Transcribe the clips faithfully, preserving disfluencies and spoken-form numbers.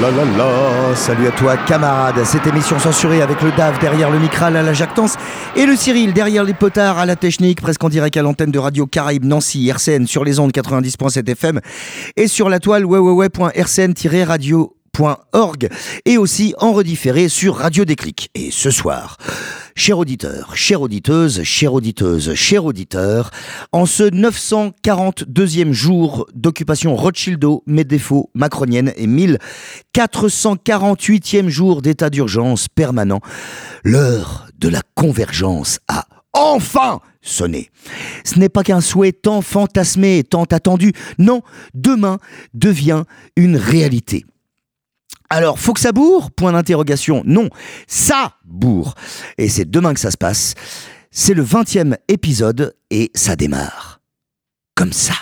la la la. Salut à toi camarade, cette émission censurée avec le Dave derrière le Micral à la jactance et le Cyril derrière les potards à la technique, presque en direct à l'antenne de Radio Caraïbe Nancy R C N sur les ondes quatre-vingt-dix virgule sept F M et sur la toile w w w point r c n tiret radio point org et aussi en redifféré sur Radio Déclic. Et ce soir, chers auditeurs, chères auditeuses, chères auditeuses, chers auditeurs, en ce neuf cent quarante-deuxième jour d'occupation Rothschildo, Medefo, macronienne et mille quatre cent quarante-huitième jour d'état d'urgence permanent, l'heure de la convergence a enfin sonné. Ce n'est pas qu'un souhait tant fantasmé, tant attendu, non, demain devient une réalité. Alors, faut que ça bourre ? Point d'interrogation. Non, ça bourre. Et c'est demain que ça se passe. C'est le vingtième épisode et ça démarre. Comme ça.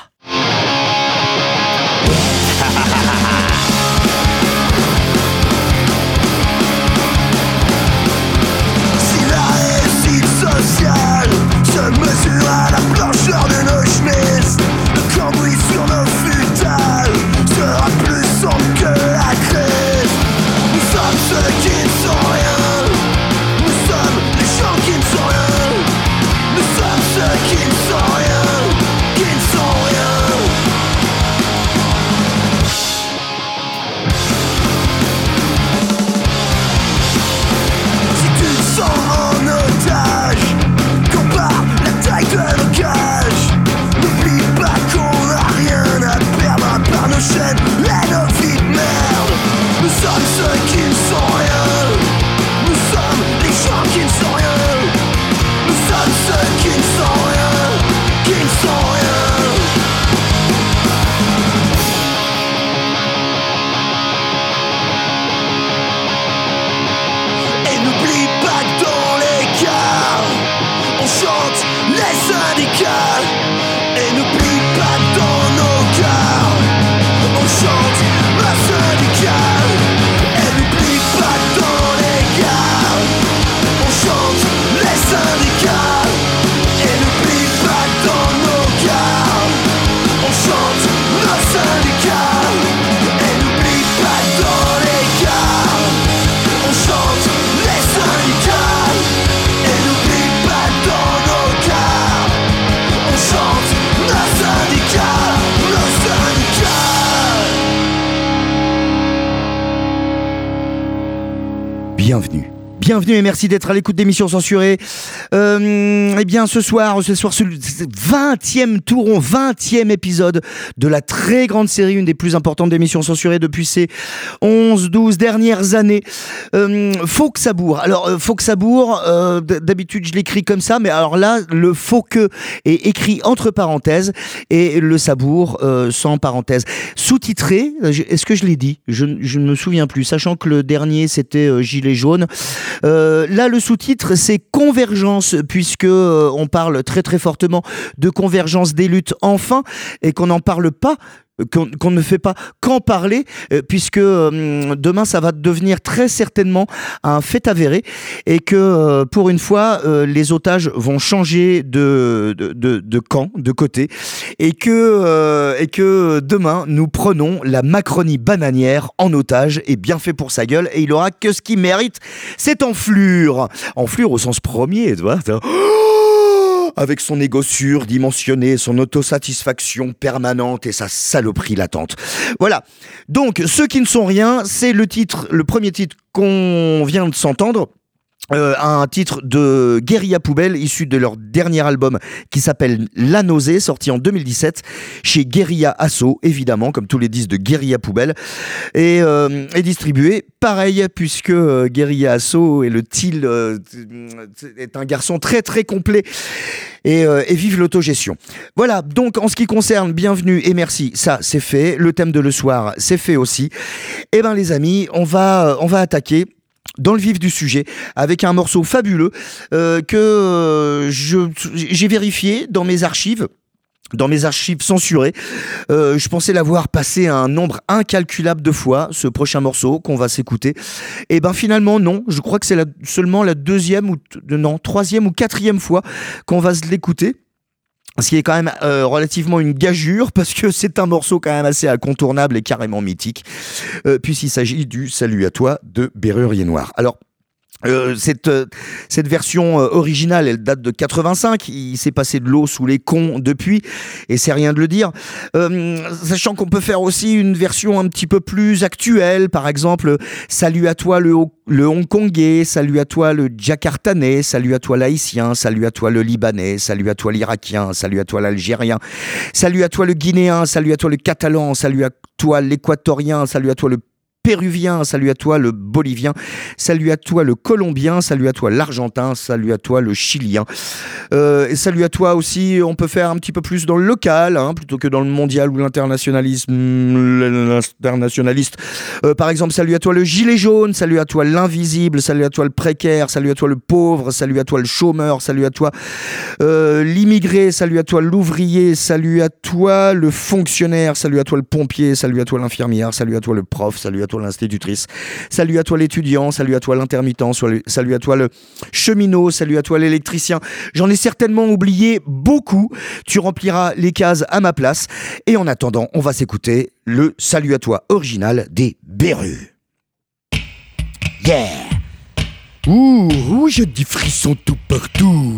Si la réussite sociale se mesure à la blancheur de nos chemises, le cambouis sur nos futales sera plus sombre que la crise. Nous sommes ceux qui ne sont rien. Nous sommes les gens qui ne sont rien. Nous sommes ceux qui ne sont rien, qui ne sont rien. Si tu te sens en otage, compare la taille de nos cages. N'oublie pas qu'on n'a rien à perdre à part nos chaînes et nos vies de merde. Nous sommes ceux qui ne sont rien. Nous sommes les gens qui ne sont rien. Nous sommes ceux qui ne sont rien, qui ne sont rien. Et n'oublie pas que dans les cars, on chante les syndicats. Et n'oublie pas que dans nos cars, on chante le syndicat. Et n'oublie pas que dans les gares, on chante les syndicats. Et n'oublie pas que dans nos gares, on chante le syndicat. Et n'oublie pas que dans les gares, on chante les syndicats. Et n'oublie pas que dans nos gares, on chante le syndicat, le syndicat. Bienvenue. Bienvenue et merci d'être à l'écoute d'émissions censurées. Euh, eh bien, ce soir, ce soir, ce vingtième tour, vingtième épisode de la très grande série, une des plus importantes d'émissions censurées depuis ces onze douze dernières années. Euh, faut que ça bourre. Alors, euh, faut que ça bourre, euh, d'habitude, je l'écris comme ça, mais alors là, le faut que est écrit entre parenthèses et le sabour euh, sans parenthèses. Sous-titré, est-ce que je l'ai dit ? Je, je ne me souviens plus, sachant que le dernier, c'était euh, Gilet jaune. Euh, là, le sous-titre, c'est Convergence, puisque euh, on parle très très fortement de convergence des luttes enfin, et qu'on n'en parle pas, qu'on, qu'on ne fait pas qu'en parler, euh, puisque euh, demain, ça va devenir très certainement un fait avéré, et que euh, pour une fois, euh, les otages vont changer de, de, de, de camp, de côté, et que, euh, et que demain, nous prenons la Macronie bananière en otage, et bien fait pour sa gueule, et il aura que ce qu'il mérite, c'est enflure. Enflure au sens premier, tu vois. Avec son égo surdimensionné, son autosatisfaction permanente et sa saloperie latente. Voilà. Donc, ceux qui ne sont rien, c'est le titre, le premier titre qu'on vient de s'entendre. Euh, un titre de Guérilla Poubelle issu de leur dernier album qui s'appelle La Nausée, sorti en deux mille dix-sept chez Guérilla Assaut, évidemment, comme tous les disques de Guérilla Poubelle, et, euh, et distribué pareil, puisque euh, Guérilla Assaut et le Til euh, est un garçon très très complet et, euh, et vive l'autogestion. Voilà, donc en ce qui concerne Bienvenue et Merci, ça c'est fait, le thème de le soir c'est fait aussi. Et ben les amis, on va, on va attaquer dans le vif du sujet, avec un morceau fabuleux euh, que euh, je, j'ai vérifié dans mes archives. Dans mes archives censurées, euh, je pensais l'avoir passé un nombre incalculable de fois, ce prochain morceau qu'on va s'écouter. Et ben finalement non, je crois que c'est la, seulement la deuxième ou non troisième ou quatrième fois qu'on va se l'écouter. Ce qui est quand même euh, relativement une gageure parce que c'est un morceau quand même assez incontournable et carrément mythique, euh, puisqu'il s'agit du Salut à toi de Bérurier Noir. Alors, Euh, cette, euh, cette version euh, originale, elle date de quatre-vingt-cinq. Il s'est passé de l'eau sous les ponts depuis, et c'est rien de le dire. Euh, sachant qu'on peut faire aussi une version un petit peu plus actuelle, par exemple, salut à toi le, le hongkongais, salut à toi le jakartanais, salut à toi l'haïtien, salut à toi le libanais, salut à toi l'irakien, salut à toi l'algérien, salut à toi le guinéen, salut à toi le catalan, salut à toi l'équatorien, salut à toi le péruvien, salut à toi le bolivien, salut à toi le colombien, salut à toi l'argentin, salut à toi le chilien. Euh, et salut à toi aussi, on peut faire un petit peu plus dans le local, hein, plutôt que dans le mondial ou l'internationalisme, l'internationaliste. Euh, par exemple, salut à toi le gilet jaune, salut à toi l'invisible, salut à toi le précaire, salut à toi le pauvre, salut à toi le chômeur, salut à toi euh, l'immigré, salut à toi l'ouvrier, salut à toi le fonctionnaire, salut à toi le pompier, salut à toi l'infirmière, salut à toi le prof, salut à toi l'institutrice, salut à toi l'étudiant, salut à toi l'intermittent, salut à toi le cheminot, salut à toi l'électricien. J'en ai certainement oublié beaucoup, tu rempliras les cases à ma place, et en attendant, on va s'écouter le Salut à toi original des Berus. Yeah! Ouh, ouh, j'ai des frissons tout partout.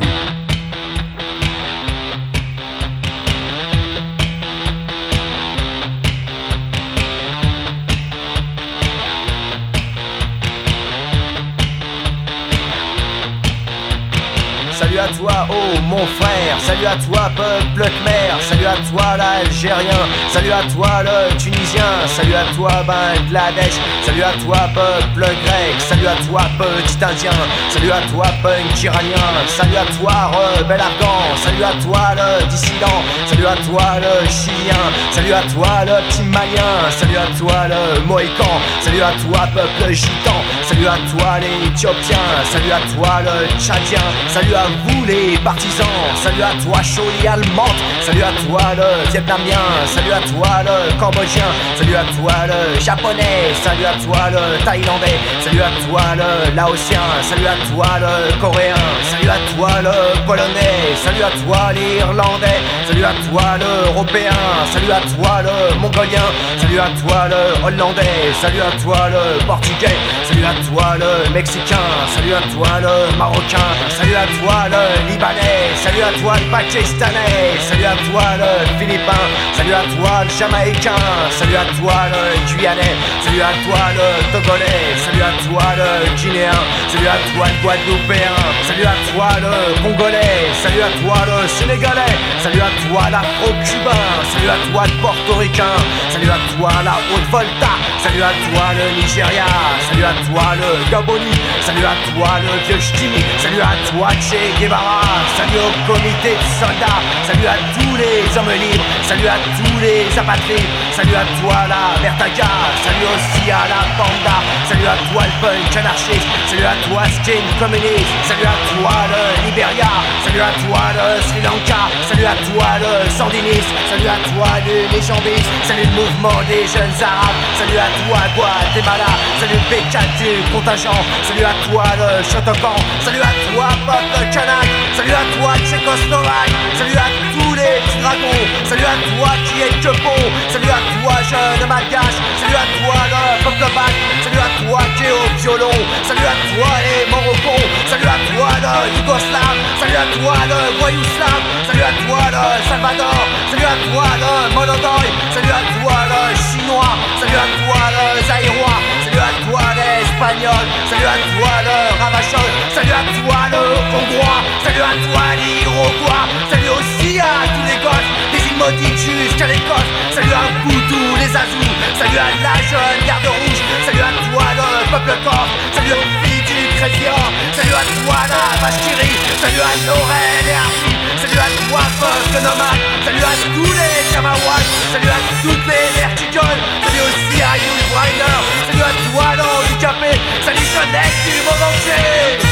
Salut à toi, oh mon frère, salut à toi peuple khmer, salut à toi l'Algérien, salut à toi le Tunisien, salut à toi Bangladesh, salut à toi peuple grec, salut à toi petit indien, salut à toi punk iranien, salut à toi rebelle afghan, salut à toi le dissident, salut à toi le chilien, salut à toi le petit malien, salut à toi le mohican, salut à toi peuple gitan, salut à toi l'éthiopien, salut à toi le tchadien, salut à vous les partisans, salut à toi Choli allemande, salut à toi le vietnamien, salut à toi le cambodgien, salut à toi le japonais, salut à toi le thaïlandais, salut à toi le laotien, salut à toi le coréen, salut à toi le polonais, salut à toi l'irlandais, salut à toi l'européen, salut à toi le mongolien, salut à toi le hollandais, salut à toi le portugais, salut à toi le mexicain, salut à toi le marocain, salut à toi le libanais, salut à toi le pakistanais, salut à toi le philippin, salut à toi le jamaïcain, salut à toi le guyanais, salut à toi le togolais, salut à toi le guinéen, salut à toi le guadeloupéen, salut à toi le congolais, salut à toi le sénégalais, salut à toi l'afro-cubain, salut à toi le portoricain, salut à toi la Haute-Volta, salut à toi le Nigeria, salut à toi le Gaboni, salut à toi le vieux Ch'timi, salut à toi Che Guevara, salut au comité de soldats, salut à tous les hommes libres, salut à tous les apatrides, salut à toi la Vertaga, salut aussi à la Panda, salut à toi le punk anarchiste, salut à toi skin communiste, salut à toi le Liberia, salut à toi le Sri Lanka, salut à toi le sandiniste, salut à toi le légendiste, salut le mouvement des jeunes arabes, salut à toi Guatemala, salut le P quatre du contingent, salut à toi le Shotokan, salut à toi peuple kanak, salut à toi Tchécoslovaque, salut à tous les petits dragons, salut à toi qui est que bon, salut à toi jeune malgache, salut à toi le peuple bac, salut à toi qui est au violon, salut à toi les Morocons, salut à toi le Yougoslave, salut à toi le voyou slave, salut à toi le Salvador, salut à toi le Monodoy, salut à toi le chinois, salut à toi le zaïrois, salut à toi l'espagnol, salut à toi le ravachol, salut à toi le hongrois, salut à toi l'iroquois, salut aussi à tous les gosses des îles maudites jusqu'à l'Écosse, salut à vous tous les azous, salut à la jeune garde rouge, salut à toi le peuple corse, salut aux filles du Crédit-Or, salut à toi la vache qui rit, salut à Laurel et Arthur, salut à toi peuple nomade, salut à tous les Kamawats, salut à toutes les verticoles, salut aussi à Yul Brynner, salut à toi l'handicapé, salut jeunesse du monde entier.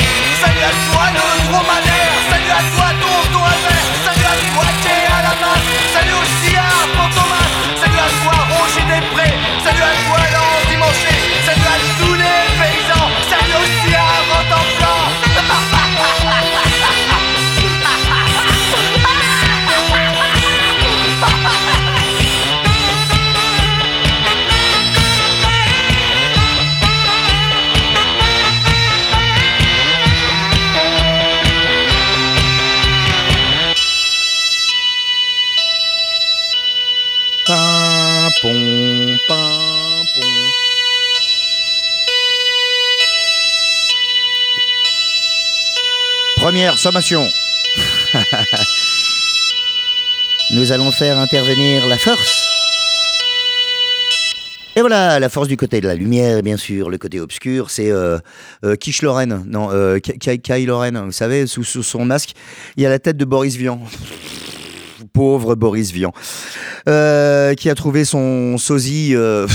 Salut à toi tonton Albert, salut à toi qui est à la masse, Première sommation. Nous allons faire intervenir la force. Et voilà, la force du côté de la lumière, bien sûr. Le côté obscur, c'est euh, euh, Quiche Lorraine. Non, euh, Kai, Kai Lorraine. Vous savez, sous, sous son masque, il y a la tête de Boris Vian. Pauvre Boris Vian. Euh, qui a trouvé son sosie... Euh...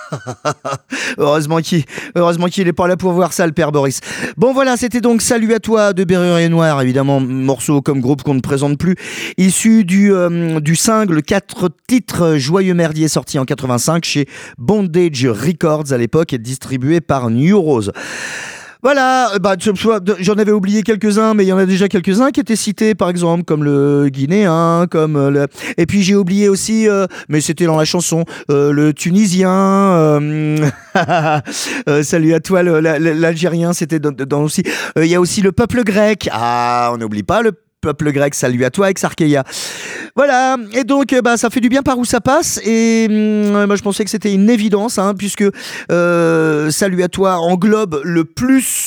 heureusement qu'il heureusement qu'il est pas là pour voir ça, le père Boris. Bon voilà, c'était donc Salut à toi de Berrurier Noir, évidemment morceau comme groupe qu'on ne présente plus, issu du euh, du single quatre titres Joyeux Merdier, sorti en quatre-vingt-cinq chez Bondage Records à l'époque et distribué par New Rose. Voilà, bah, j'en avais oublié quelques-uns, mais il y en a déjà quelques-uns qui étaient cités, par exemple, comme le Guinéen, comme le... Et puis j'ai oublié aussi, euh, mais c'était dans la chanson, euh, le Tunisien, euh... euh, salut à toi, le, l'Algérien, c'était dans, dans aussi. Il euh, y a aussi le peuple grec, ah, on n'oublie pas le peuple grec, salut à toi, Exarcheia. Voilà, et donc bah, ça fait du bien par où ça passe, et hum, moi je pensais que c'était une évidence, hein, puisque euh, salut à toi englobe le plus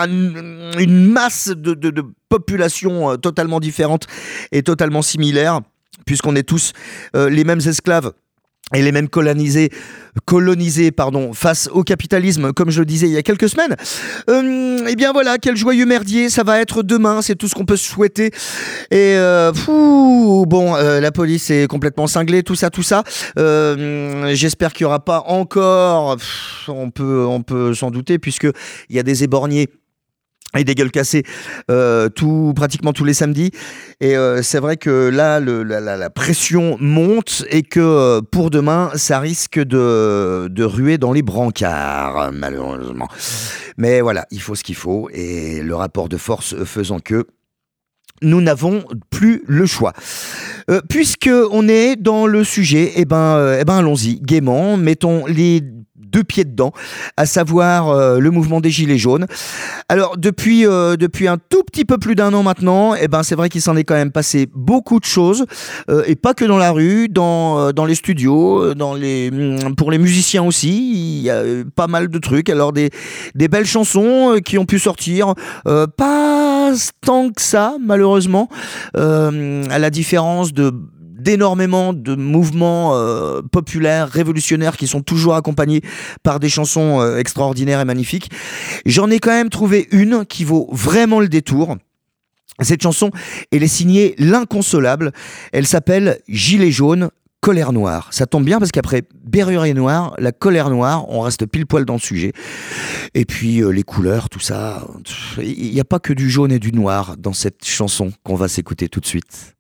une masse de, de, de populations totalement différentes et totalement similaires, puisqu'on est tous euh, les mêmes esclaves et les mêmes colonisés, colonisés pardon, face au capitalisme, comme je le disais il y a quelques semaines. Euh, et bien voilà, quel joyeux merdier ça va être demain, c'est tout ce qu'on peut se souhaiter. Et euh, fou, bon, euh, la police est complètement cinglée, tout ça, tout ça. Euh, j'espère qu'il n'y aura pas encore, pff, on peut, on peut s'en douter, puisque il y a des éborgnés et des gueules cassées euh, tout, pratiquement tous les samedis, et euh, c'est vrai que là le, la, la, la pression monte et que euh, pour demain ça risque de, de ruer dans les brancards malheureusement, mais voilà, il faut ce qu'il faut, et le rapport de force faisant que nous n'avons plus le choix. Euh, puisque on est dans le sujet, eh ben, euh, eh ben allons-y gaiement, mettons les deux pieds dedans, à savoir euh, le mouvement des Gilets jaunes. Alors depuis euh, depuis un tout petit peu plus d'un an maintenant, eh ben c'est vrai qu'il s'en est quand même passé beaucoup de choses, euh, et pas que dans la rue, dans euh, dans les studios, dans les pour les musiciens aussi, il y a pas mal de trucs. Alors des des belles chansons qui ont pu sortir, euh, pas tant que ça malheureusement, euh, à la différence de d'énormément de mouvements euh, populaires, révolutionnaires, qui sont toujours accompagnés par des chansons euh, extraordinaires et magnifiques. J'en ai quand même trouvé une qui vaut vraiment le détour. Cette chanson, elle est signée L'Inconsolable. Elle s'appelle Gilets jaunes, colère noire. Ça tombe bien parce qu'après Berrurier Noir, la colère noire, on reste pile poil dans le sujet. Et puis euh, les couleurs, tout ça, il n'y a pas que du jaune et du noir dans cette chanson qu'on va s'écouter tout de suite.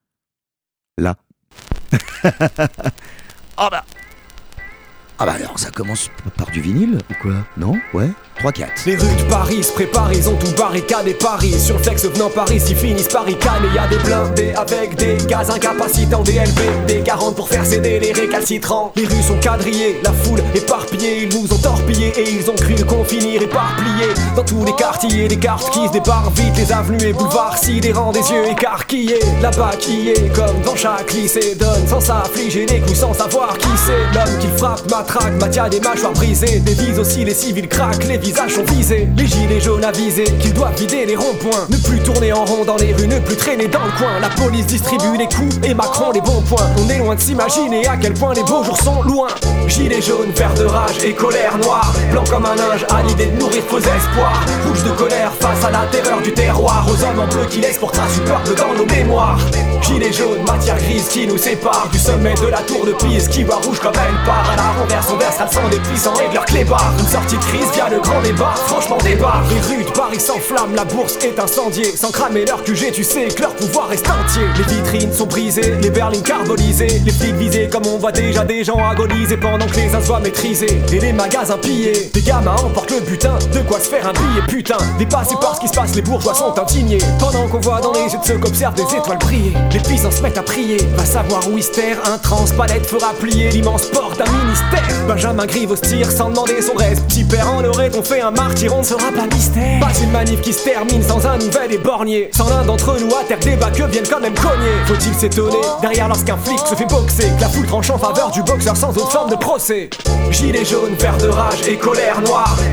Là. Ah bah. Ah bah alors ça commence par du vinyle ou quoi? Non? Ouais? trois quatre. Les rues de Paris se préparent, ils ont tout barricadé Paris. Sur le flex venant Paris, ils finissent par ricaner. Y'a des blindés avec des gaz incapacitants, des L P, des quarante pour faire céder les récalcitrants. Les rues sont quadrillées, la foule éparpillée. Ils nous ont torpillés et ils ont cru qu'on finir éparpillés. Dans tous les quartiers, des cartes qui se débarrent vite. Les avenues et boulevards sidérants, des yeux écarquillés. Là-bas qui est comme dans chaque lycée, donne sans s'affliger les coups sans savoir qui c'est. L'homme qui frappe matraque, Mathia des mâchoires brisées. Des vies aussi, les civils craquent, les visages sont visés. Les gilets jaunes avisés qu'ils doivent vider les ronds-points. Ne plus tourner en rond dans les rues, ne plus traîner dans le coin. La police distribue les coups et Macron les bons points. On est loin de s'imaginer à quel point les beaux jours sont loin. Gilets jaunes, vert de rage et colère noire. Blanc comme un linge à l'idée de nourrir faux espoirs. Rouge de colère face à la terreur du terroir. Aux hommes en bleu qui laissent pour trace du peuple dans nos mémoires. Gilets jaunes, matière grise qui nous sépare du sommet de la tour de Pise qui voit rouge comme elle part. À la renverse, on versera le sang des puissants et de leurs clébards. Une sortie de crise via le grand débat, franchement débat. Les rues de Paris s'enflamment, la bourse est incendiée. Sans cramer leur Q G, tu sais que leur pouvoir reste entier. Les vitrines sont brisées, les berlines carbonisées. Les flics visés comme on voit déjà des gens agoniser pendant que les uns soient maîtrisés. Et les magasins pillés, des gamins emportent le butin. De quoi se faire un billet putain. Dépassés par ce qui se passe, les bourgeois sont indignés. Pendant qu'on voit dans les yeux de ceux qu'observent des étoiles briller. Les puissants se mettent à prier, va savoir où ils se terrent. Un transpalette fera plier l'immense porte d'un ministère. Benjamin Griveaux se tire sans demander son reste. Petit père en aurait on fait un martyr, on ne sera pas mystère. Pas une manif qui se termine sans un nouvel éborgné. Sans l'un d'entre nous à terre, débat que viennent quand même cogner. Faut-il s'étonner derrière lorsqu'un flic se fait boxer, que la foule tranche en faveur du boxeur sans autre forme de procès. Gilets jaunes, vert de rage et colère noire.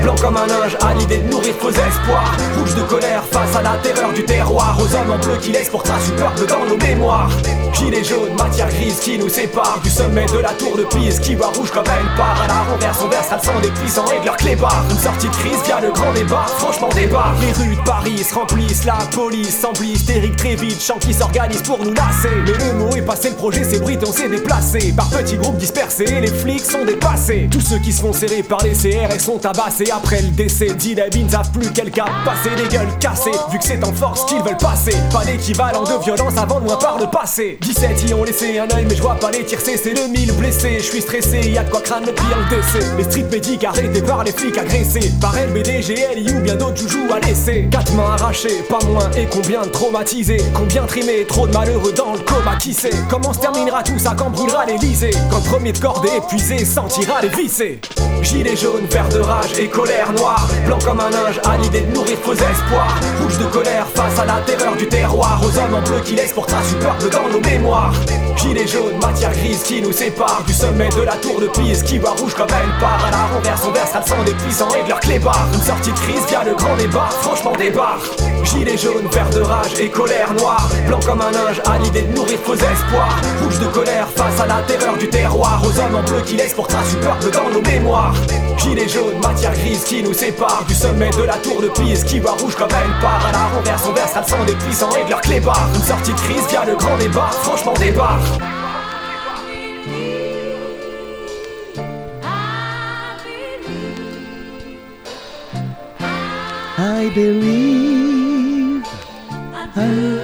blanc comme un linge, à l'idée de nourrir faux espoirs. Rouge de colère face à la terreur du terroir, aux hommes en bleu qui laissent pour trace une peur dans nos mémoires. Gilet jaune, matière grise qui nous sépare du sommet de la tour de Pise, qui voit rouge comme elle part. À la renverse, on versera le sang des puissants et de leurs clébards. Une sortie de crise via le grand débat, franchement débat. Les rues de Paris se remplissent, la police semble hystérique très vite, chant qui s'organise pour nous lasser. Mais le mot est passé, le projet s'ébruite, on s'est déplacé par petits groupes dispersés, les flics sont dépassés. Tous ceux qui se font serrer par les C R S sont tabassés. Après le décès, Didabi ne savent plus quel cap passer, des gueules cassées, vu que c'est en force qu'ils veulent passer. Pas d'équivalent de violence avant de moins par le passé. dix-sept y ont laissé un œil, mais je vois pas les tirs cesser. Le mille blessés, je suis stressé, y'a de quoi craindre le pire, le décès. Les street médics arrêtés par les flics agressés, par L B D, G L I ou bien d'autres joujoux à laisser. Quatre mains arrachées, pas moins, et combien de traumatisés, combien trimés, trop de malheureux dans le coma, qui sait comment se terminera tout ça, quand brûlera l'Elysée, quand le premier de cordée épuisé sentira les vissés. Gilet jaune, vert de rage et colère noire, blanc comme un linge, à l'idée de nourrir faux espoirs. Rouge de colère face à la terreur du terroir, aux hommes en bleu qui laissent pour trace une peur dans nos mémoires. Gilet jaune, matière grise qui nous sépare du sommet de la tour de Pise, qui voit rouge comme elle part. À la renverse, on versera le sang des puissants et de leurs clébards. Une sortie de crise via le grand débat, franchement débarque. Gilet jaune, vert de rage et colère noire, blanc comme un linge, à l'idée de nourrir faux espoirs. Rouge de colère face à la terreur du terroir, aux hommes en bleu qui laissent pour trace une peur dans nos mémoires. Gilet jaune, matière grise qui nous sépare du sommet de la tour de Pise, qui voit rouge comme elle part. À la renverse, on versera le sang des puissants et de leurs clébards. Une sortie de crise via le grand débat, franchement débarque. I believe, I,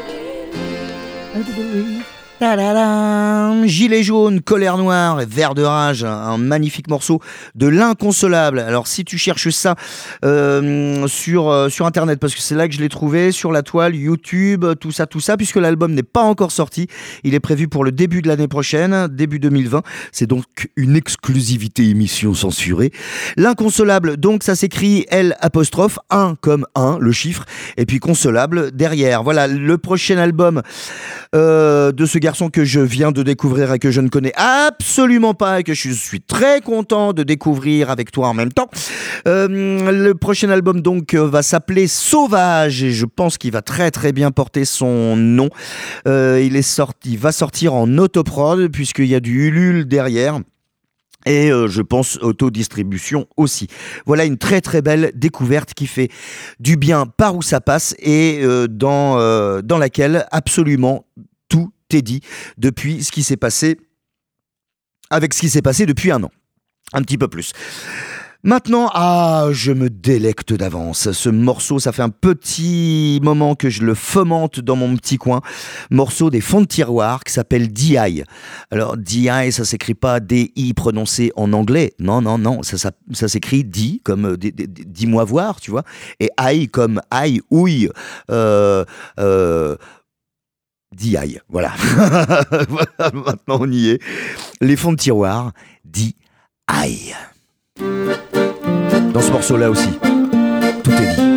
I believe. Ta-da-da. Gilet jaune, colère noire et vert de rage, un magnifique morceau de l'Inconsolable. Alors si tu cherches ça euh, sur, euh, sur internet, parce que c'est là que je l'ai trouvé, sur la toile, YouTube, tout ça, tout ça, puisque l'album n'est pas encore sorti, il est prévu pour le début de l'année prochaine, début deux mille vingt, c'est donc une exclusivité émission censurée. L'Inconsolable, donc ça s'écrit L apostrophe un comme un, le chiffre, et puis consolable derrière. Voilà, le prochain album euh, de ce garçon que je viens de découvrir et que je ne connais absolument pas et que je suis très content de découvrir avec toi en même temps. Euh, le prochain album donc va s'appeler Sauvage et je pense qu'il va très très bien porter son nom. Euh, il est sorti, il va sortir en autoprod puisqu'il y a du Ulule derrière. Et euh, je pense autodistribution aussi. Voilà une très très belle découverte qui fait du bien par où ça passe et euh, dans, euh, dans laquelle absolument tout est dit depuis ce qui s'est passé, avec ce qui s'est passé depuis un an, un petit peu plus. Maintenant, ah, je me délecte d'avance. Ce morceau, ça fait un petit moment que je le fomente dans mon petit coin. Morceau des Fonds de Tiroir qui s'appelle D I. Alors, D I, ça s'écrit pas D I prononcé en anglais. Non, non, non. Ça, ça, ça s'écrit D comme euh, d- d- d- dis-moi voir, tu vois. Et I comme aïe, ouille, euh, euh, D I, voilà. Voilà, maintenant on y est. Les Fonds de Tiroir, D I. Dans ce morceau-là aussi, tout est dit.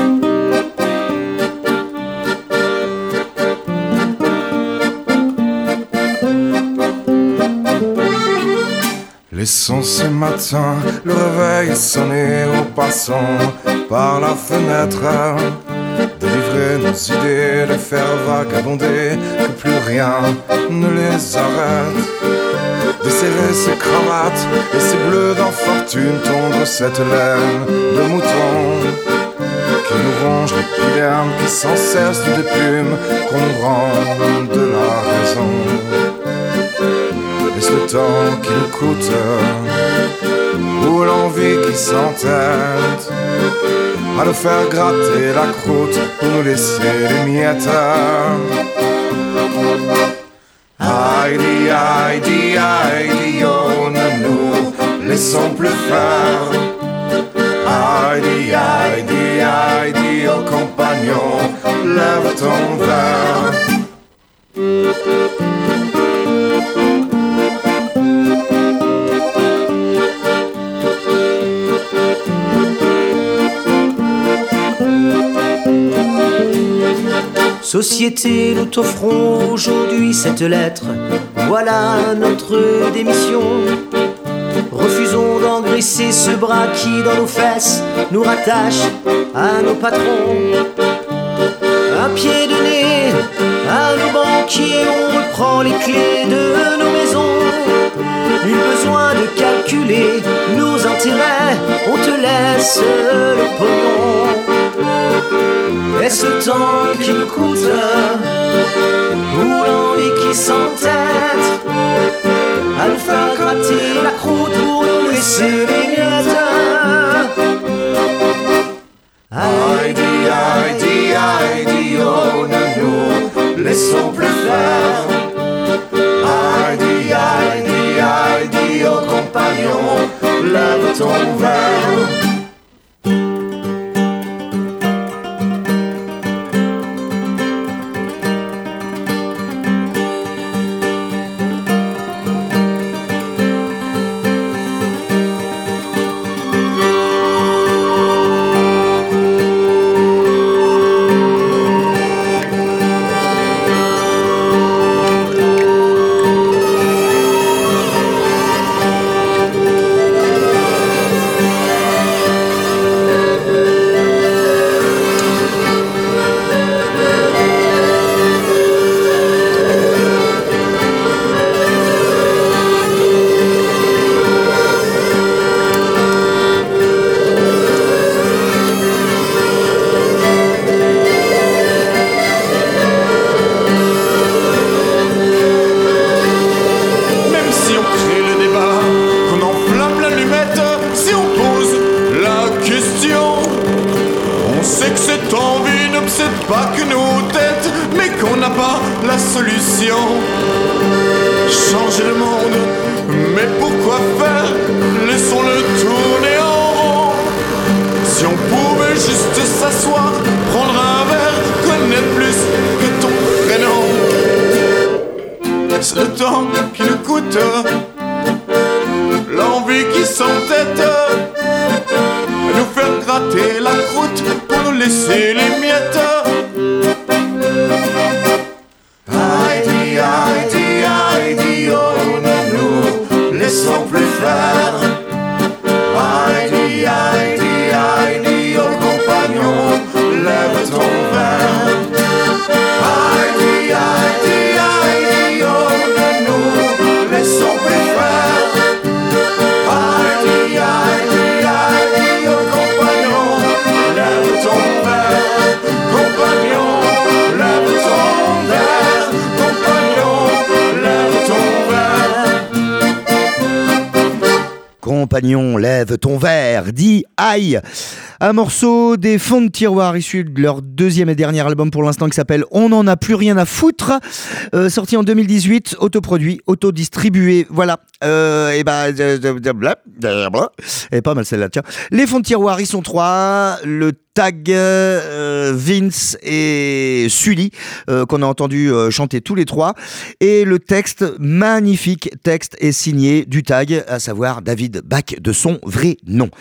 Laissons ce matin le réveil sonner aux passants par la fenêtre, délivrer nos idées, les faire vagabonder, que plus rien ne les arrête. Desserrer ses cravates et ses bleus d'infortune, tondre cette laine de mouton qui nous ronge l'épiderme, qui sans cesse nous déplume, qu'on nous rend de la raison. Est-ce le temps qui nous coûte ou l'envie qui s'entête à nous faire gratter la croûte pour nous laisser les miettes? Heidi, Heidi, Heidi, oh, ne nous laissons plus faire. Heidi, Heidi, Heidi, oh compagnon, lève ton verre. Société, nous t'offrons aujourd'hui cette lettre. Voilà notre démission. refusons d'engraisser ce bras qui dans nos fesses nous rattache à nos patrons. Un pied de nez à nos banquiers, on reprend les clés de nos maisons. Nul besoin de calculer nos intérêts, on te laisse le pognon. Est-ce le temps qui nous coûte ou l'envie qui s'entête à nous faire gratter la croûte pour nous laisser les miettes? Heidi, Heidi, Heidi, oh, ne nous laissons plus faire. Heidi, Heidi, Heidi, oh compagnon, lève ton verre. Pas que nos têtes, mais qu'on n'a pas la solution. Changer le monde, mais pourquoi faire? Laissons-le tourner en rond. Si on pouvait juste s'asseoir, prendre un verre, connaître plus que ton prénom. Est-ce le temps qui nous coûte? L'envie qui s'entête à nous faire gratter la croûte pour nous laisser les miettes. Heidi, Heidi, Heidi, oh, ne nous laissons plus faire. Heidi, Heidi, Heidi, oh compagnon, lève ton verre. Heidi, Heidi, Heidi, oh, ne nous laissons plus faire. Heidi, Heidi, Heidi, oh compagnon, lève ton verre. Compagnon, lève ton verre. Compagnon, lève ton verre. Compagnon, lève ton verre, dit aïe. Un morceau des fonds de tiroir issu de leur deuxième et dernier album pour l'instant qui s'appelle On n'en a plus rien à foutre, euh, sorti en deux mille dix-huit, autoproduit, autodistribué, voilà. Euh, et bah, et pas mal celle-là, tiens. Les fonds de tiroir, ils sont trois, le Tag, euh, Vince et Sully, euh, qu'on a entendu euh, chanter tous les trois, et le texte, magnifique texte, est signé du Tag, à savoir David Bach, de son vrai nom.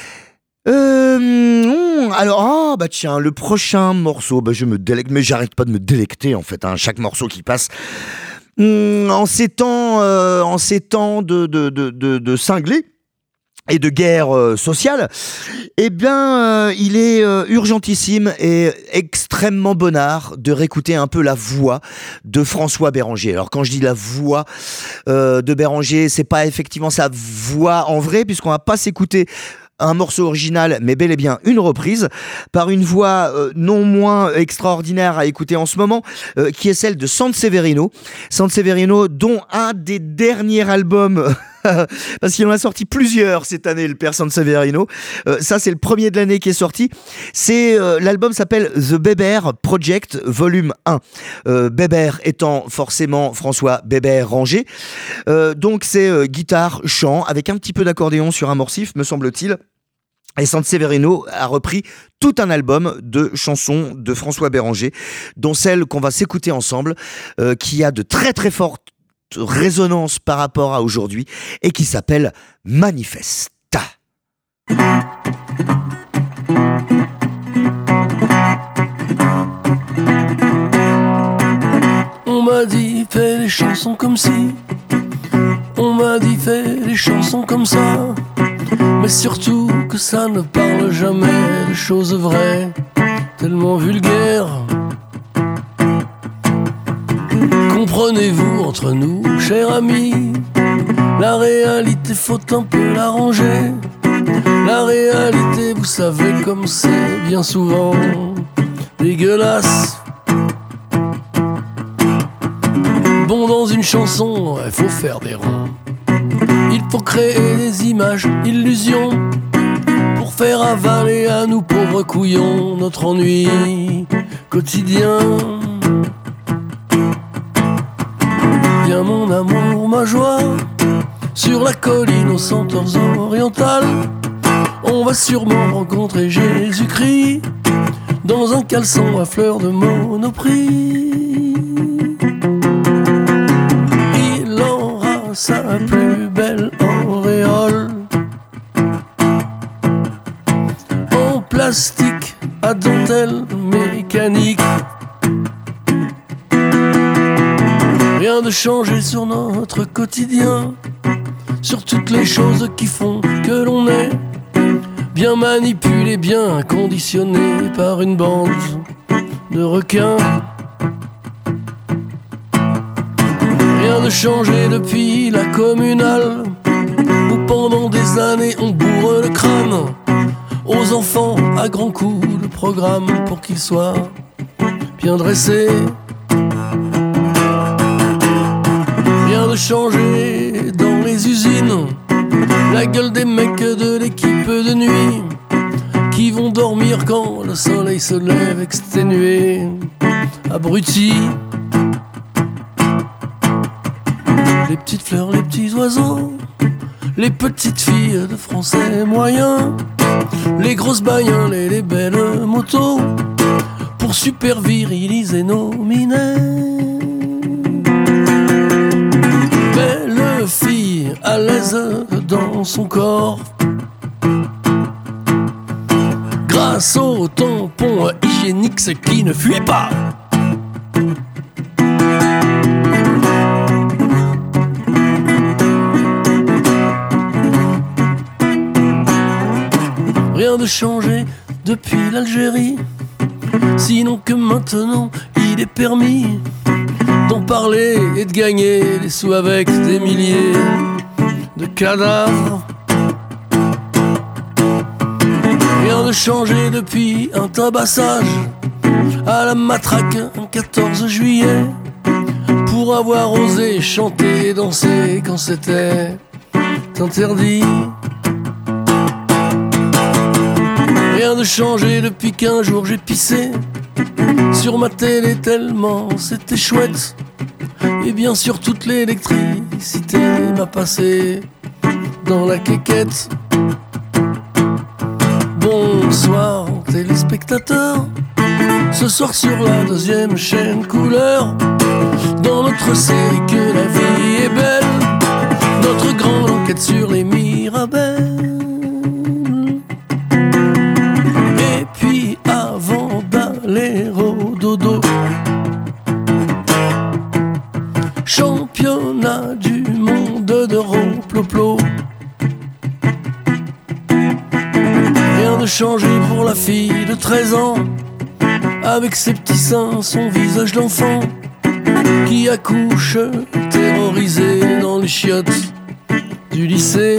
Euh, alors, ah, bah tiens, le prochain morceau, bah je me délecte, mais j'arrête pas de me délecter en fait, hein, chaque morceau qui passe. Hum, en ces temps, euh, en ces temps de, de, de, de, de cinglés et de guerre euh, sociale, eh bien, euh, il est euh, urgentissime et extrêmement bonnard de réécouter un peu la voix de François Béranger. Alors, quand je dis la voix euh, de Béranger, c'est pas effectivement sa voix en vrai, puisqu'on va pas s'écouter un morceau original, mais bel et bien une reprise, par une voix euh, non moins extraordinaire à écouter en ce moment, euh, qui est celle de Sanseverino. Sanseverino, dont un des derniers albums, parce qu'il en a sorti plusieurs cette année, le père Sanseverino. Euh, ça, c'est le premier de l'année qui est sorti. C'est, euh, l'album s'appelle The Bébert Project, volume un. Euh, Bébert étant forcément François Bébert Ranger. Euh, donc, c'est euh, guitare, chant, avec un petit peu d'accordéon sur un morcif, me semble-t-il. Et Sanseverino a repris tout un album de chansons de François Béranger, dont celle qu'on va s'écouter ensemble, euh, qui a de très très fortes résonances par rapport à aujourd'hui, et qui s'appelle Manifesta. On m'a dit, fais les chansons comme si on On m'a dit fais des chansons comme ça, mais surtout que ça ne parle jamais de choses vraies, tellement vulgaires. Comprenez-vous entre nous, cher ami, la réalité faut un peu l'arranger. La réalité, vous savez comme c'est bien souvent dégueulasse. Bon, dans une chanson, il faut faire des ronds. Il faut créer des images, illusions, pour faire avaler à nous pauvres couillons notre ennui quotidien. Viens mon amour, ma joie, sur la colline aux senteurs orientales, on va sûrement rencontrer Jésus-Christ dans un caleçon à fleurs de Monoprix. Il aura sa plus belle auréole en plastique à dentelle mécanique. Rien de changer sur notre quotidien, sur toutes les choses qui font que l'on est bien manipulé, bien conditionné par une bande de requins. Rien de changé depuis la communale, où pendant des années on bourre le crâne aux enfants à grands coups de programme pour qu'ils soient bien dressés. Rien de changé dans les usines, la gueule des mecs de l'équipe de nuit qui vont dormir quand le soleil se lève exténué, abrutis. Les petites fleurs, les petits oiseaux, les petites filles de français moyens, les grosses bagnoles et les belles motos pour super viriliser nos minets. Belle fille à l'aise dans son corps, grâce au tampon hygiénique qui ne fuit pas. Rien de changé depuis l'Algérie, sinon que maintenant il est permis d'en parler et de gagner des sous avec des milliers de cadavres. Rien de changé depuis un tabassage à la matraque un quatorze juillet, pour avoir osé chanter et danser quand c'était interdit. Rien de changé depuis qu'un jour j'ai pissé sur ma télé tellement c'était chouette. Et bien sûr toute l'électricité m'a passé dans la quéquette. Bonsoir téléspectateurs, ce soir sur la deuxième chaîne couleur, dans notre série Que la vie est belle, notre grande enquête sur les Mirabelles. Et puis avant d'aller au dodo, championnat du monde de roploplo. Rien de changé pour la fille de treize ans, avec ses petits seins, son visage d'enfant, qui accouche terrorisé dans les chiottes du lycée.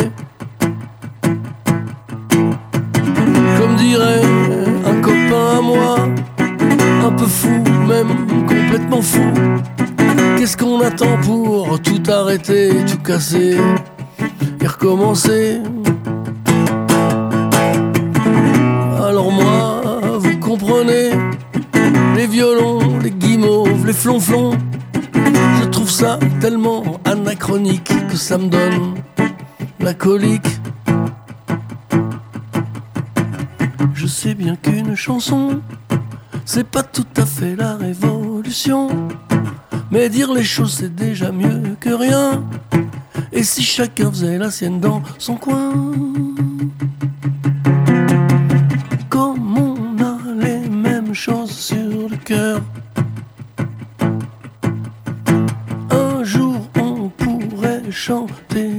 Comme dirait un copain à moi, un peu fou, même complètement fou, qu'est-ce qu'on attend pour tout arrêter, tout casser et recommencer? Alors moi, vous comprenez, les violons, les guimauves, les flonflons, je trouve ça tellement anachronique que ça me donne la colique. Je sais bien qu'une chanson, c'est pas tout à fait la révolution, mais dire les choses c'est déjà mieux que rien. Et si chacun faisait la sienne dans son coin, comme on a les mêmes choses sur le cœur, un jour on pourrait chanter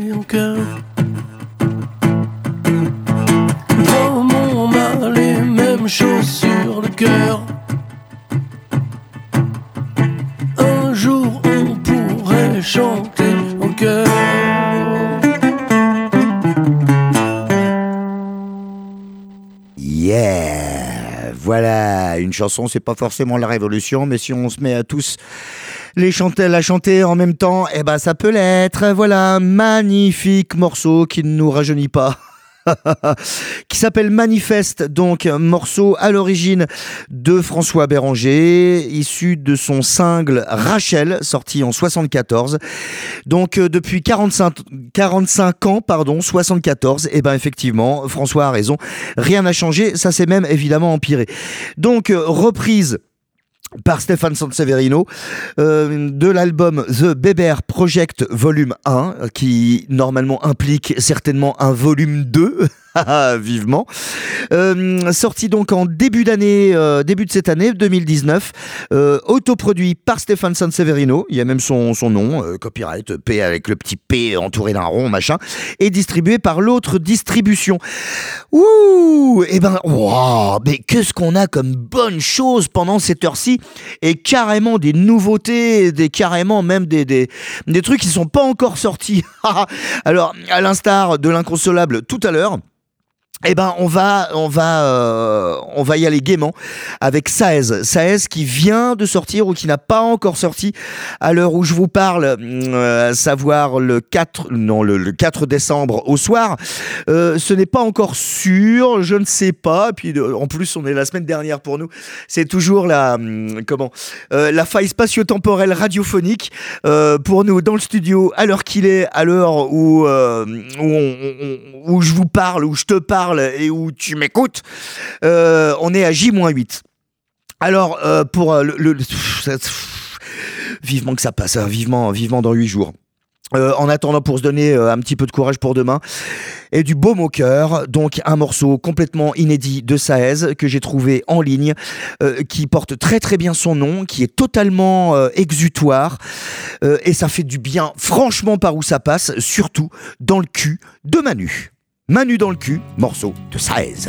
Yeah. Voilà, une chanson, c'est pas forcément la révolution, mais si on se met à tous les chanter, la chanter en même temps, eh ben ça peut l'être. Voilà, magnifique morceau qui ne nous rajeunit pas. qui s'appelle Manifeste, donc morceau à l'origine de François Béranger, issu de son single Rachel, sorti en soixante-quatorze. Donc euh, depuis quarante-cinq, quarante-cinq ans, pardon, soixante-quatorze, et ben effectivement, François a raison, rien n'a changé, ça s'est même évidemment empiré. Donc euh, reprise par Stéphane Sanseverino euh, de l'album The Bébert Project Volume un, qui normalement implique certainement un volume deux, vivement, euh, sorti donc en début d'année, euh, début de cette année deux mille dix-neuf, euh, autoproduit par Stéphane Sanseverino, il y a même son, son nom, euh, copyright P avec le petit P entouré d'un rond, machin, et distribué par l'autre distribution. Ouh, et ben, wow, mais qu'est-ce qu'on a comme bonne chose pendant cette heure-ci, et carrément des nouveautés, des carrément même des, des, des trucs qui sont pas encore sortis. Alors, à l'instar de l'inconsolable tout à l'heure, eh ben on va on va euh, on va y aller gaiement avec Saez Saez qui vient de sortir ou qui n'a pas encore sorti à l'heure où je vous parle, euh, à savoir le quatre non le, le quatre décembre au soir. Euh, ce n'est pas encore sûr, je ne sais pas. Puis de, en plus on est la semaine dernière pour nous. C'est toujours la hum, comment euh, la faille spatio-temporelle radiophonique euh, pour nous dans le studio à l'heure qu'il est, à l'heure où euh, où, on, on, où je vous parle, où je te parle et où tu m'écoutes, euh, on est à J moins huit. Alors, euh, pour euh, le, le... Vivement que ça passe, hein, vivement, vivement dans huit jours. Euh, en attendant, pour se donner euh, un petit peu de courage pour demain, et du baume au cœur, donc un morceau complètement inédit de Saez que j'ai trouvé en ligne, euh, qui porte très très bien son nom, qui est totalement euh, exutoire, euh, et ça fait du bien, franchement, par où ça passe, surtout dans le cul de Manu. Manu dans le cul, morceau de Saez.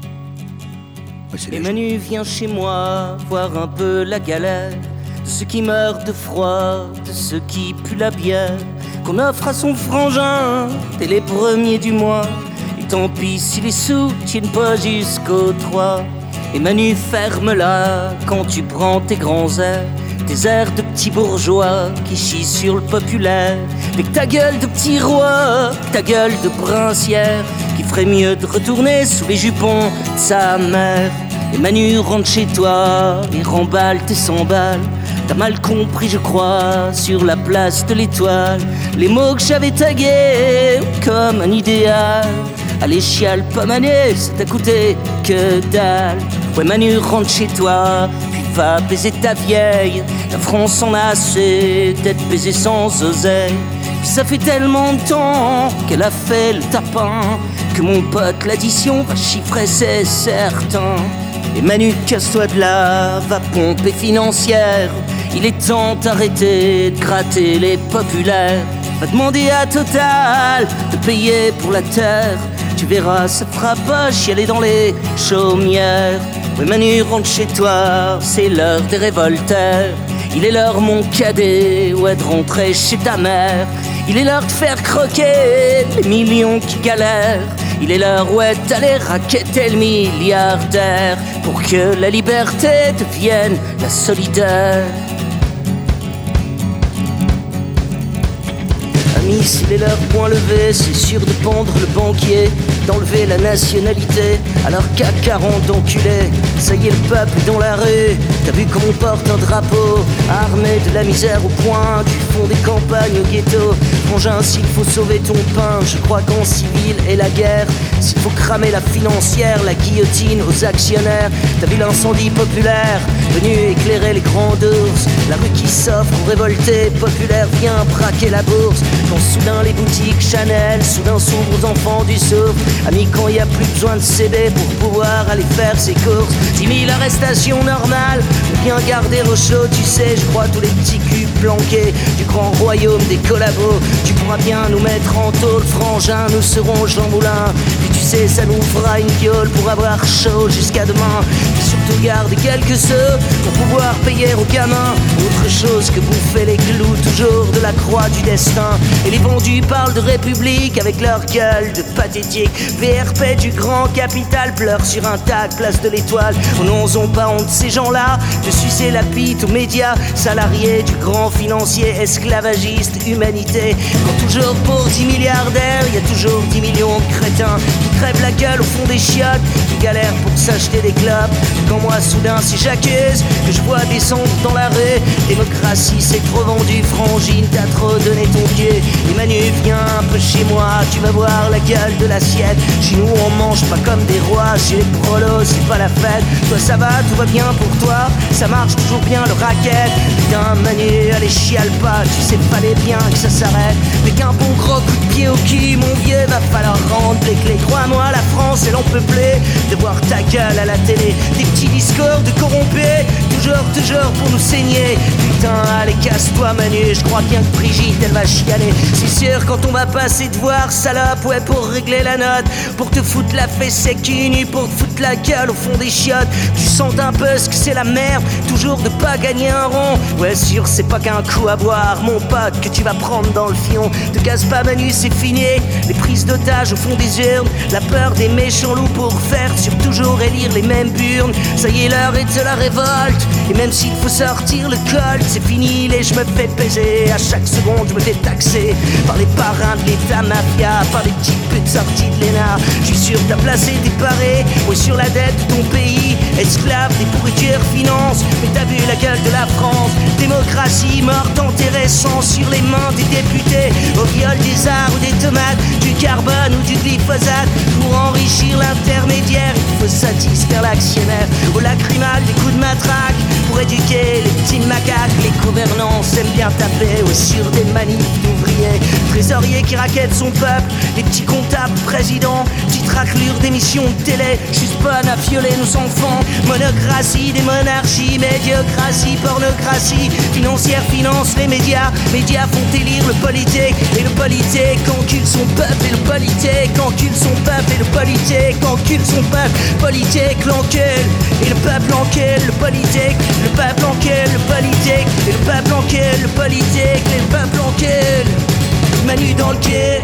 Et Manu vient chez moi voir un peu la galère de ceux qui meurent de froid, de ceux qui puent la bière qu'on offre à son frangin dès les premiers du mois. Et tant pis si les sous tiennent pas jusqu'au trois. Et Manu, ferme-la quand tu prends tes grands airs, tes airs de petits bourgeois qui chient sur le populaire. Avec ta gueule de petit roi, ta gueule de princière, qui ferait mieux de retourner sous les jupons de sa mère. Et Manu, rentre chez toi et remballe tes cent balles. T'as mal compris, je crois, sur la place de l'Étoile, les mots que j'avais tagués comme un idéal. Allez, chiale, pas mané, ça t'a coûté que dalle. Ouais, Manu, rentre chez toi, puis va baiser ta vieille. La France en a assez d'être baisée sans oseille. Puis ça fait tellement de temps qu'elle a fait le tapin que mon pote l'addition va chiffrer, c'est certain. Et Manu, casse-toi de là, va pomper financière. Il est temps d'arrêter de gratter les populaires. Va demander à Total de payer pour la terre. Tu verras, ça fera pas chialer dans les chaumières. Oui, Manu, rentre chez toi, c'est l'heure des révolteurs. Il est l'heure, mon cadet, ouais, de rentrer chez ta mère. Il est l'heure de faire croquer les millions qui galèrent. Il est l'heure, ouais, d'aller raqueter le milliardaire pour que la liberté devienne la solidaire. Amis, s'il est l'heure, point levé, c'est sûr de pendre le banquier, d'enlever la nationalité, alors C A C quarante enculé. Ça y est, le peuple est dans la rue. T'as vu comme on porte un drapeau, armé de la misère au point du fond des campagnes au ghetto. Frangin, s'il faut sauver ton pain, je crois qu'en civil et la guerre, s'il faut cramer la financière, la guillotine aux actionnaires. T'as vu l'incendie populaire venu éclairer les grands ours, la rue qui s'offre aux révoltés populaires vient braquer la bourse. Quand soudain les boutiques Chanel, soudain s'ouvrent aux enfants du souffle. Amis, quand y a plus besoin de C D pour pouvoir aller faire ses courses. Dix mille arrestations normales, pour bien garder au chaud, tu sais, je crois tous les petits culs planqués du grand royaume des collabos. Tu pourras bien nous mettre en tôle, frangin, nous serons Jean Moulin. Puis tu sais, ça nous fera une gueule pour avoir chaud jusqu'à demain. Et surtout garde quelques sous pour pouvoir payer aux gamins autre chose que bouffer les clous toujours de la croix du destin. Et les vendus parlent de république avec leur gueule de pathétique. V R P du grand capital pleure sur un tac, place de l'Étoile. Oh non, ont pas honte ces gens-là de sucer la bite aux médias salariés du grand financier esclavagiste humanité. Quand toujours pour dix milliardaires, y a toujours dix millions de crétins qui crèvent la gueule au fond des chiottes, qui galèrent pour s'acheter des clopes. Quand moi soudain si j'accuse que je vois descendre dans la rue, démocratie c'est trop vendu, frangine t'as trop donné ton pied. Et Manu viens un peu chez moi, tu vas voir la gueule de l'assiette. Chez nous on mange pas comme des rois, chez les prolos c'est pas la fête. Toi ça va, tout va bien pour toi, ça marche toujours bien le racket. Putain Manu, allez chiale pas, tu sais fallait bien que ça s'arrête. Mais qu'un bon gros coup de pied au cul, mon vieux, va falloir rendre les clés. Crois-moi, la France elle en peut plus de voir ta gueule à la télé. Des petits discours de corrompus, toujours, toujours pour nous saigner. Putain, allez casse-toi Manu, je crois bien que Brigitte elle va chialer. C'est sûr quand on va passer te voir, salope, ouais pour régler la note, pour te foutre la fesse sec nu, pour te foutre la gueule au fond des chiottes. Tu sens un peu ce que c'est la merde, toujours de pas gagner un rond. Ouais sûr c'est pas qu'un coup à boire, mon pote, que tu vas prendre dans le fion. Te casse pas Manu, c'est fini, les prises d'otages au fond des urnes, la peur des méchants loups pour faire sur toujours élire les mêmes burnes. Ça y est l'heure est de la révolte, et même s'il faut sortir le col, c'est fini, les je me fais baiser. À chaque seconde je me fais taxer par les parrains de l'état mafia, par les petites putes sorties de l'E N A. Je suis sûr t'as placé tes parés, ouais sur la dette de ton pays, esclave des pourritures finances. Mais t'as vu la gueule de la France, démocratie morte intéressant sur les mains des députés, au viol des arts ou des tomates, du carbone ou du glyphosate. Pour enrichir l'intermédiaire, il faut satisfaire l'actionnaire. Au lacrymal, des coups de matraque pour éduquer les petits macaques. Les gouvernants aiment bien taper ouais, sur des manifs d'ouvriers, trésoriers qui raquettent son peuple, les petits comptables présidents, petites raclures d'émissions de télé, juste bonnes à violer nos enfants. Monocratie des monarchies, médiocratie, pornocratie financière finance les médias, médias font élire le politique, et le politique encule son peuple, et le politique encule son peuple, et le politique encule son peuple, politique l'encule, et le peuple encule le politique, le peuple encule le politique, et le peuple encule le politique, et le peuple encule. Manu dans le quai,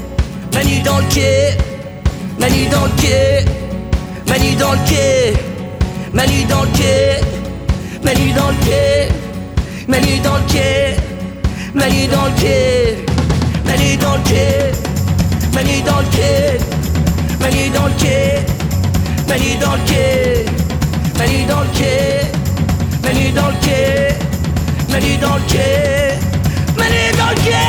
Manu dans le quai, Manu dans le quai, Manu dans le quai, Manu dans le quai, Manu dans le quai, Manu dans le quai, Manu dans le quai, Manu dans le quai, Manu dans le quai, Manu dans le quai, Manu dans le quai, Manu dans le quai, Manu dans le quai, Manu dans le quai, Manu dans le quai.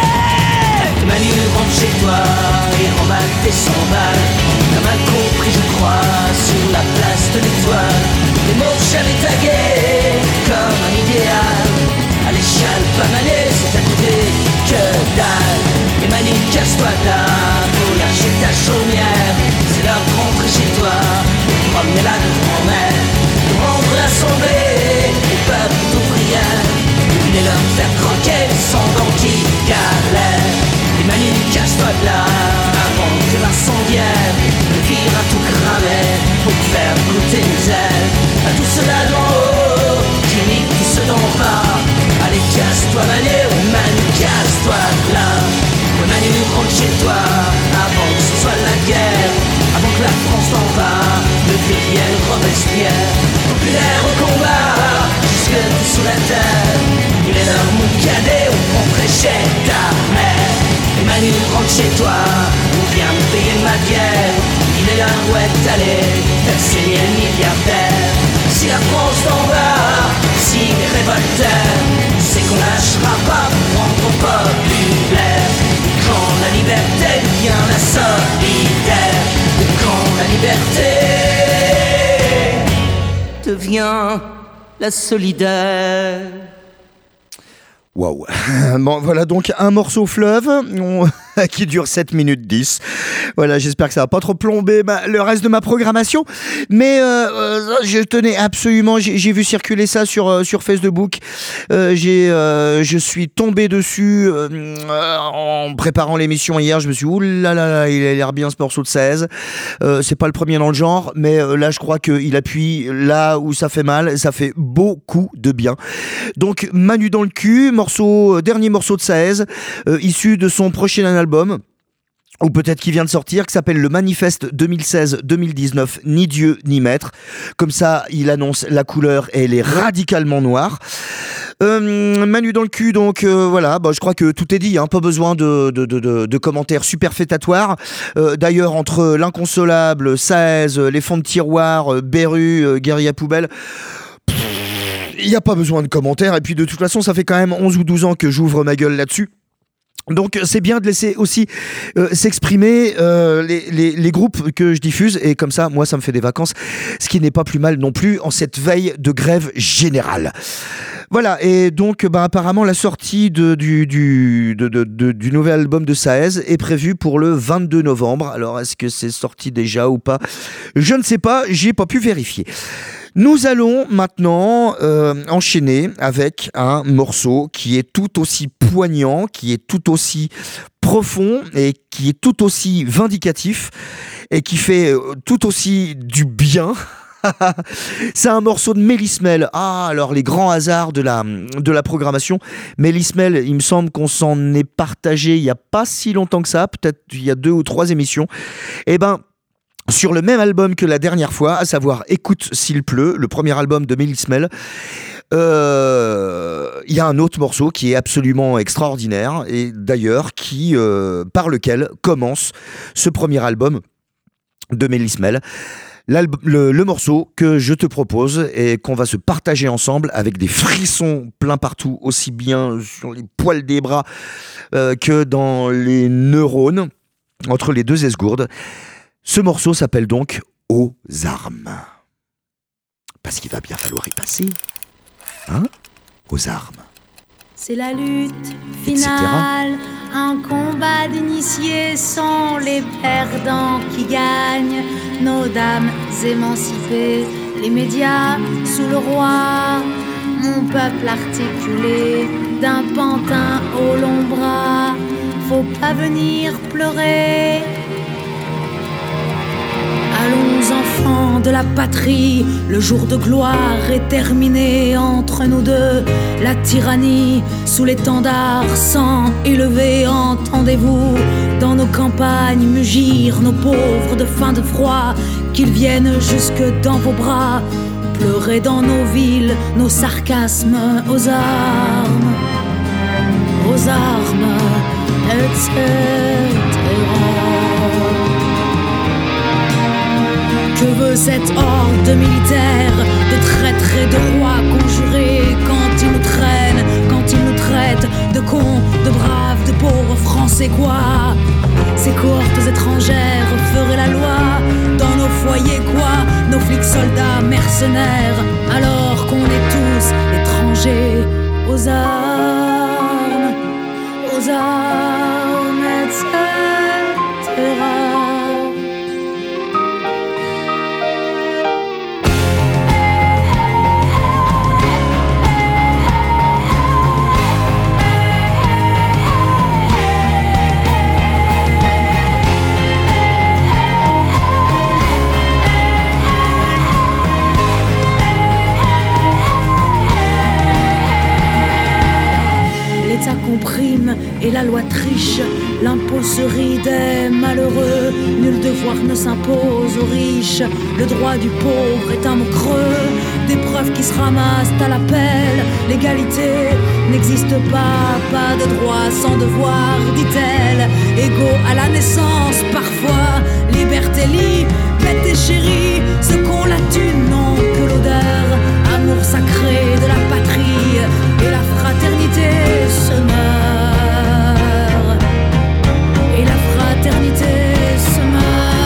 Manu rentre chez toi et remballe tes cent balles. T'as mal compris je crois sur la place de l'Étoile. Les mots jamais tagués comme un idéal. À l'échelle pas Manu, c'est à côté que dalle. Et Manu casse-toi là pour lâcher ta chaumière. C'est l'heure de rentrer chez toi, de promener la grand-mère, de rendre l'assemblée et peuple d'ouvrières. Il est l'heure de faire croquer sans dents qui galère. Et Manu, casse-toi de là avant que l'incendiaire ne vire à tout cramer pour te faire goûter misère. À tout cela d'en haut qui nique tout ce d'en bas. Allez casse-toi Manu, Manu casse-toi de là. Ouais Manu rentre chez toi avant que ce soit la guerre, avant que la France t'en va ne devienne Robespierre. Populaire au combat jusque sous la terre. Il est l'heure mon cadet, on rentrait chez ta mère. Et Manu rentre chez toi, on vient me payer ma bière. Il est l'heure où est allé, faire saigner le milliardaire. Si la France t'en va, si les révoltaires, c'est qu'on lâchera pas pour rendre populaire. Quand la liberté devient la solidaire, quand la liberté devient la solidaire. Waouh. Bon, voilà donc un morceau fleuve. On... qui dure sept minutes dix. Voilà, j'espère que ça va pas trop plomber ma, le reste de ma programmation. Mais euh, euh, je tenais absolument, j'ai, j'ai vu circuler ça sur, euh, sur Facebook. Euh, j'ai, euh, je suis tombé dessus euh, en préparant l'émission hier. Je me suis dit, oulala, là, là, il a l'air bien ce morceau de seize. Euh, c'est pas le premier dans le genre, mais euh, là, je crois qu'il appuie là où ça fait mal. Ça fait beaucoup de bien. Donc, Manu dans le cul, morceau, dernier morceau de seize, euh, issu de son prochain album. album ou peut-être qui vient de sortir, qui s'appelle le Manifeste deux mille seize deux mille dix-neuf, ni Dieu ni maître. Comme ça, il annonce la couleur et elle est radicalement noire. Euh, Manu dans le cul, donc euh, voilà, bah, je crois que tout est dit, hein, pas besoin de, de, de, de, de commentaires superfétatoires. Euh, d'ailleurs, entre l'inconsolable, seize, les fonds de tiroir, euh, Beru, euh, Guérilla Poubelle, il n'y a pas besoin de commentaires. Et puis de toute façon, ça fait quand même onze ou douze ans que j'ouvre ma gueule là-dessus. Donc c'est bien de laisser aussi euh, s'exprimer euh, les, les, les groupes que je diffuse, et comme ça, moi, ça me fait des vacances, ce qui n'est pas plus mal non plus en cette veille de grève générale. Voilà, et donc bah, apparemment la sortie de, du, du, de, de, de, du nouvel album de seize est prévue pour le vingt-deux novembre. Alors est-ce que c'est sorti déjà ou pas ? Je ne sais pas, j'ai pas pu vérifier. Nous allons maintenant euh, enchaîner avec un morceau qui est tout aussi poignant, qui est tout aussi profond et qui est tout aussi vindicatif et qui fait tout aussi du bien. C'est un morceau de Mélis Mel. Ah, alors les grands hasards de la, de la programmation. Mélis Mel, il me semble qu'on s'en est partagé il n'y a pas si longtemps que ça, peut-être il y a deux ou trois émissions. Eh ben, sur le même album que la dernière fois, à savoir Écoute s'il pleut, le premier album de Mélis Mel, euh, il y a un autre morceau qui est absolument extraordinaire, et d'ailleurs qui, euh, par lequel commence ce premier album de Mélis Mel. Le, le morceau que je te propose et qu'on va se partager ensemble avec des frissons plein partout, aussi bien sur les poils des bras euh, que dans les neurones, entre les deux esgourdes. Ce morceau s'appelle donc « Aux armes ». Parce qu'il va bien falloir y passer. Hein ? Aux armes. C'est la lutte finale, un combat d'initiés sont les perdants qui gagnent. Nos dames émancipées, les médias sous le roi. Mon peuple articulé, d'un pantin au long bras. Faut pas venir pleurer. Allons enfants de la patrie, le jour de gloire est terminé entre nous deux. La tyrannie sous l'étendard sang élevé, entendez-vous dans nos campagnes mugir nos pauvres de faim, de froid, qu'ils viennent jusque dans vos bras, pleurer dans nos villes, nos sarcasmes aux armes, aux armes, et cetera. Que veut cette horde militaire de traîtres et de rois conjurés quand ils nous traînent, quand ils nous traitent de cons, de braves, de pauvres Français quoi? Ces cohortes étrangères feraient la loi dans nos foyers quoi? Nos flics soldats mercenaires alors qu'on est tous étrangers aux armes, aux armes, et cetera. Comprime et la loi triche, l'impôt se rit des malheureux, nul devoir ne s'impose aux riches, le droit du pauvre est un mot creux, des preuves qui se ramassent à l'appel, l'égalité n'existe pas, pas de droit sans devoir, dit-elle, égaux à la naissance parfois, liberté libre, bête et chérie, ceux qu'on la thune n'ont que l'odeur, amour sacré de la patrie, et la fraternité se meurt, et la fraternité se meurt.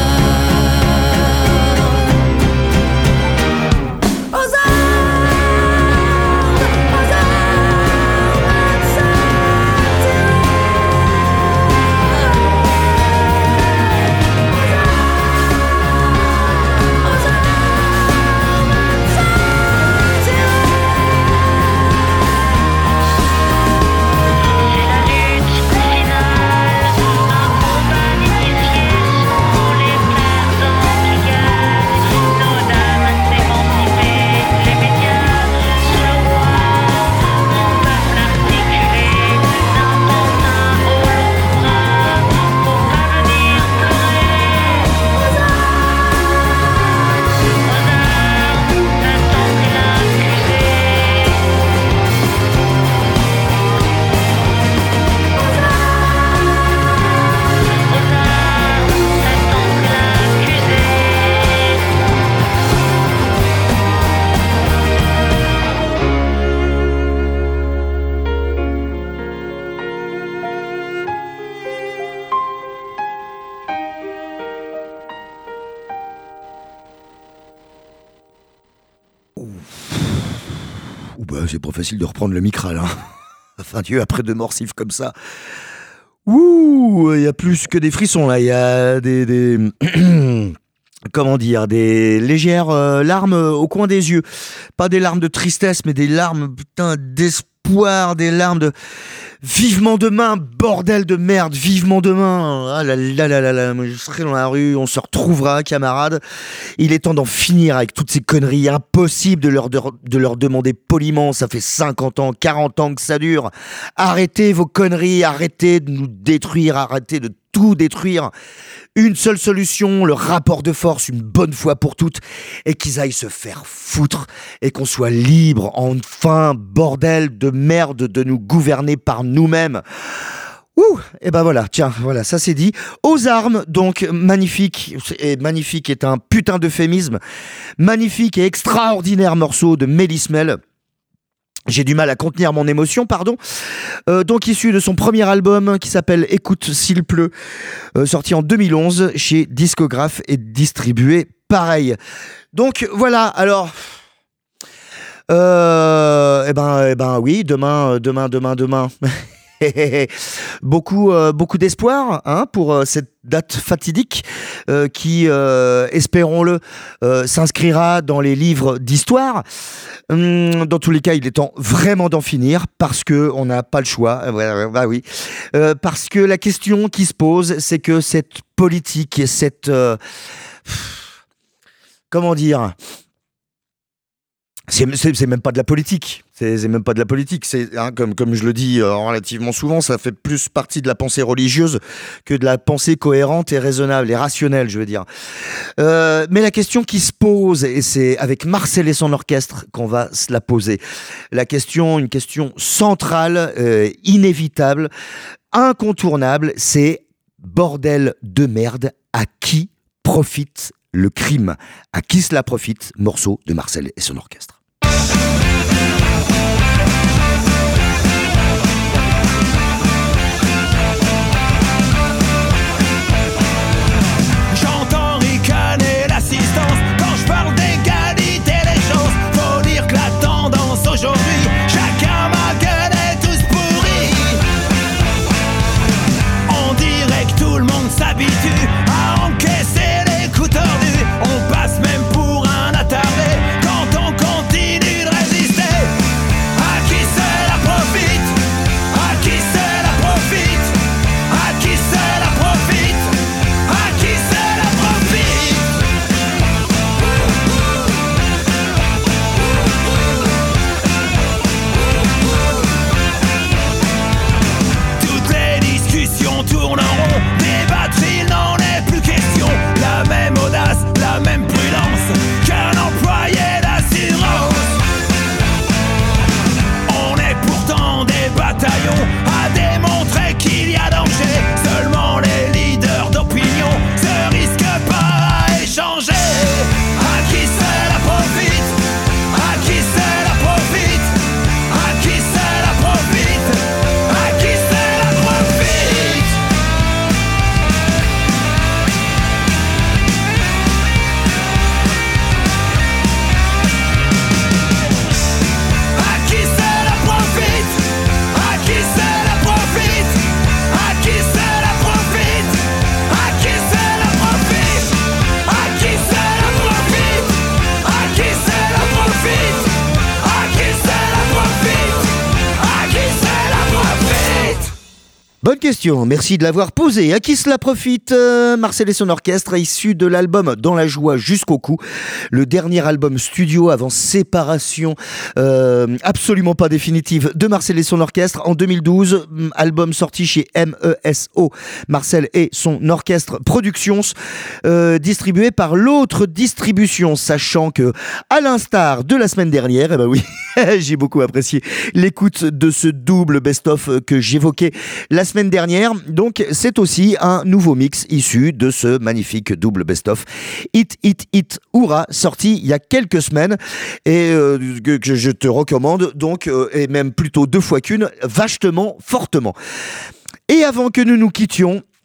Aux armes, aux armes, et cetera. Ouh, bah, c'est pas facile de reprendre le micral, hein. Enfin Dieu, après deux morsifs comme ça. Ouh, il y a plus que des frissons là, il y a des... des... comment dire, des légères euh, larmes au coin des yeux. Pas des larmes de tristesse, mais des larmes, putain, d'espoir, des larmes de... Vivement demain, bordel de merde, vivement demain. Ah là là là là là, je serai dans la rue, on se retrouvera, camarades. Il est temps d'en finir avec toutes ces conneries. Impossible de leur, de, de leur demander poliment, ça fait cinquante ans, quarante ans que ça dure. Arrêtez vos conneries, arrêtez de nous détruire, arrêtez de tout détruire. Une seule solution, le rapport de force, une bonne fois pour toutes, et qu'ils aillent se faire foutre, et qu'on soit libre, enfin, bordel de merde, de nous gouverner par nous-mêmes. Ouh, et ben voilà, tiens, voilà, ça c'est dit. Aux armes, donc, magnifique, et magnifique est un putain d'euphémisme, magnifique et extraordinaire morceau de Mélis Mel. J'ai du mal à contenir mon émotion, pardon. Euh, donc issu de son premier album qui s'appelle Écoute s'il pleut, euh, sorti en deux mille onze chez Discographe et distribué pareil. Donc voilà, alors... Euh, eh ben, eh ben oui, demain, demain, demain, demain... beaucoup, euh, beaucoup d'espoir hein, pour euh, cette date fatidique euh, qui, euh, espérons-le, euh, s'inscrira dans les livres d'histoire. Hum, dans tous les cas, il est temps vraiment d'en finir parce que on n'a pas le choix. Euh, bah oui, euh, parce que la question qui se pose, c'est que cette politique, cette euh, comment dire. C'est, c'est, c'est même pas de la politique. C'est, c'est même pas de la politique. C'est hein, comme comme je le dis euh, relativement souvent, ça fait plus partie de la pensée religieuse que de la pensée cohérente et raisonnable et rationnelle, je veux dire. Euh, mais la question qui se pose, et c'est avec Marcel et son orchestre qu'on va se la poser. La question, une question centrale, euh, inévitable, incontournable, c'est bordel de merde. À qui profite le crime? À qui cela profite? Morceau de Marcel et son orchestre. J'entends ricaner l'assistance quand je parle d'égalité des chances. Faut dire que la tendance aujourd'hui, chacun ma gueule est tous pourris. On dirait que tout le monde s'habitue à encaisser les coups tordus. On passe même pour un attardé quand on continue de résister. À qui cela profite? À qui cela profite? À qui cela profite? À qui cela profite? Toutes les discussions tournent en rond, débattre il n'en est plus question. La même audace, la même prudence qu'un employé d'assurance. On est pourtant des bataillons à démontrer qu'il y a danger. Seulement les leaders d'opinion se risquent pas à échanger. À qui cela profite? À qui cela profite? À qui cela profite? À qui cela profite? À qui cela profite? À qui cela profite? À qui cela profite? À qui cela profite? À qui cela profite? À qui cela profite? À qui cela profite? À qui cela profite? Bonne question, merci de l'avoir posée. À qui cela profite? euh, Marcel et son orchestre, issu de l'album Dans la joie jusqu'au cou, le dernier album studio avant séparation euh, absolument pas définitive de Marcel et son orchestre en deux mille douze, album sorti chez M E S O, Marcel et son orchestre Productions, euh, distribué par l'autre distribution, sachant que, à l'instar de la semaine dernière, eh ben oui, j'ai beaucoup apprécié l'écoute de ce double best-of que j'évoquais la semaine dernière. Donc, c'est aussi un nouveau mix issu de ce magnifique double best-of Hit, Hit, Hit, Hourra, sorti il y a quelques semaines et euh, que, que je te recommande, donc, euh, et même plutôt deux fois qu'une, vachement, fortement. Et avant que nous nous quittions,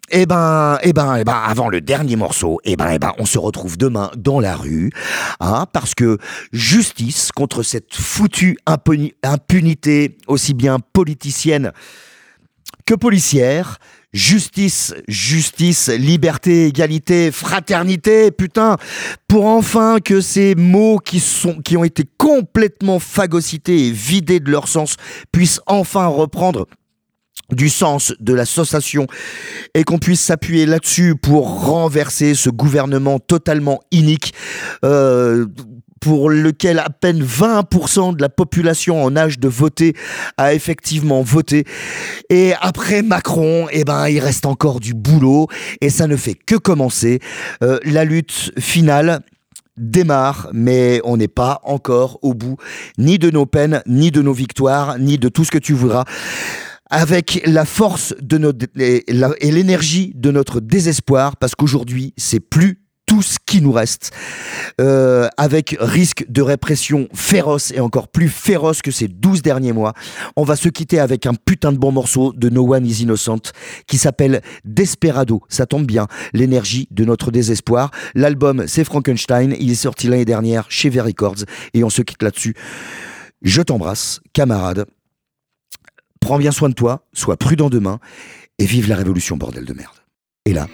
Eh ben, eh ben, eh ben, avant le dernier morceau, eh ben, eh ben, on se retrouve demain dans la rue, hein, parce que justice contre cette foutue impuni- impunité, aussi bien politicienne que policière. Justice, justice, liberté, égalité, fraternité, putain, pour enfin que ces mots qui sont, qui ont été complètement phagocytés et vidés de leur sens puissent enfin reprendre du sens de l'association et qu'on puisse s'appuyer là-dessus pour renverser ce gouvernement totalement inique, euh, pour lequel à peine vingt pour cent de la population en âge de voter a effectivement voté. Et après Macron, eh ben, il reste encore du boulot et ça ne fait que commencer. Euh, la lutte finale démarre, mais on n'est pas encore au bout, ni de nos peines, ni de nos victoires, ni de tout ce que tu voudras. Avec la force de notre, et, la, et l'énergie de notre désespoir, parce qu'aujourd'hui, c'est plus tout ce qui nous reste, euh, avec risque de répression féroce et encore plus féroce que ces douze derniers mois. On va se quitter avec un putain de bon morceau de No One Is Innocent qui s'appelle Desperado. Ça tombe bien, l'énergie de notre désespoir. L'album, c'est Frankenstein. Il est sorti l'année dernière chez V Records et on se quitte là-dessus. Je t'embrasse, camarade. Prends bien soin de toi, sois prudent demain et vive la révolution, bordel de merde. Et là,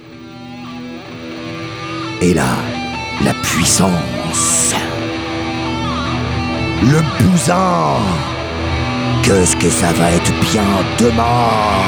et là, la puissance, le bousin, qu'est-ce que ça va être bien demain.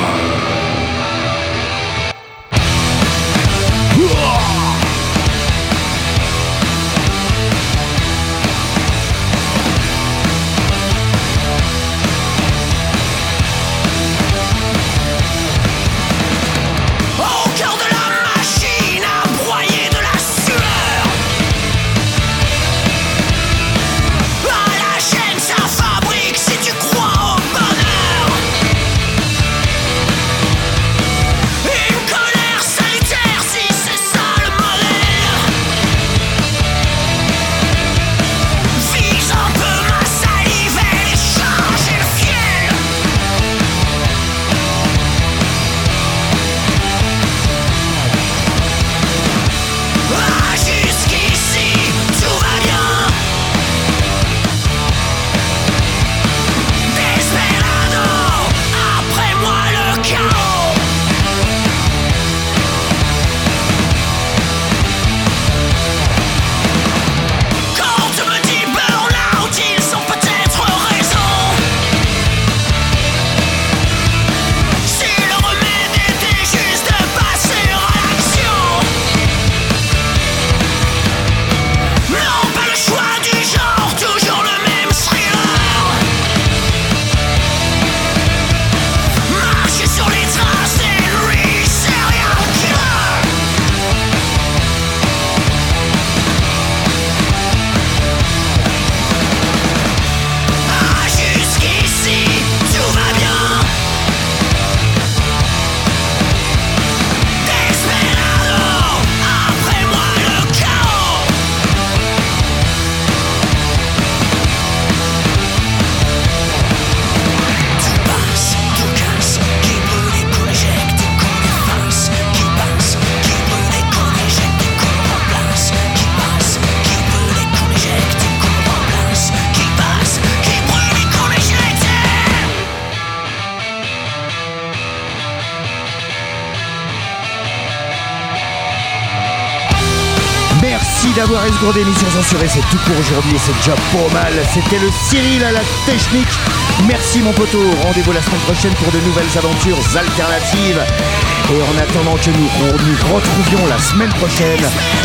D'avoir esgourdé l'émission censurée, c'est tout pour aujourd'hui, c'est déjà pas mal. C'était le Cyril à la technique. Merci mon poteau, rendez-vous la semaine prochaine pour de nouvelles aventures alternatives. Et en attendant que nous nous retrouvions la semaine prochaine,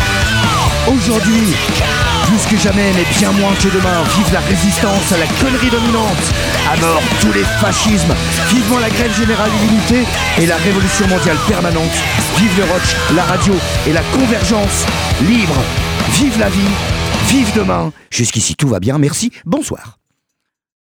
aujourd'hui, plus que jamais, mais bien moins que demain, vive la résistance à la connerie dominante. À mort tous les fascismes, vivement la grève générale illimitée et la révolution mondiale permanente. Vive le rock, la radio et la convergence libre. Vive la vie, vive demain. Jusqu'ici tout va bien, merci, bonsoir.